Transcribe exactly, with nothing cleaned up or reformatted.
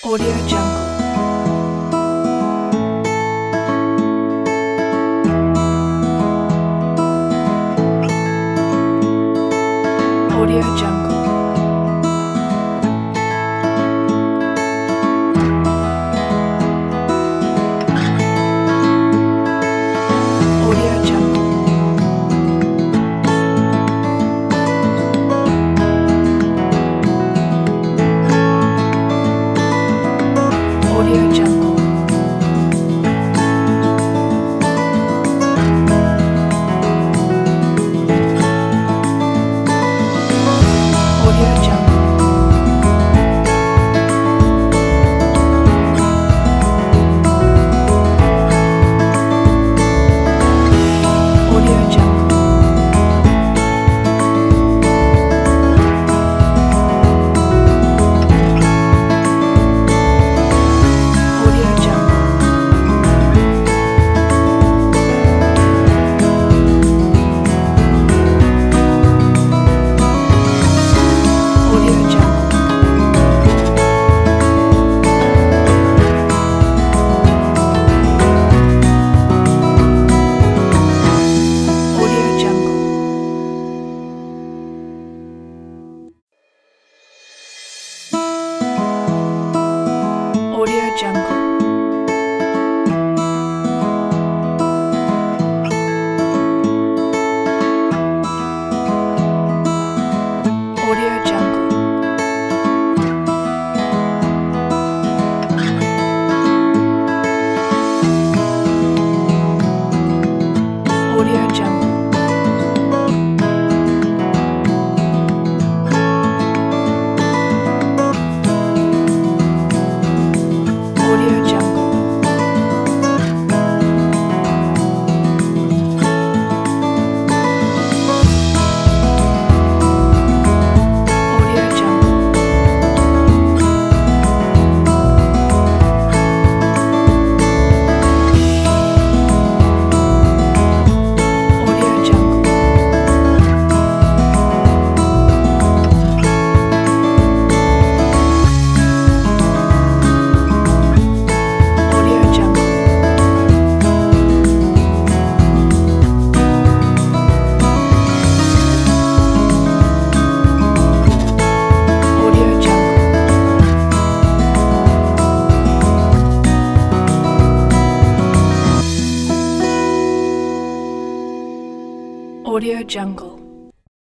Audio Jungle. Audio Jungle. Audio Jungle. Audio Jungle. Audio Jungle. Audio Jungle. Audio Jungle. Audio Jungle. Audio Jungle. Audio Jungle. Audio Jungle. Audio Jungle. Audio Jungle. Audio Jungle. Audio Jungle. Audio Jungle. Audio Jungle. Audio Jungle.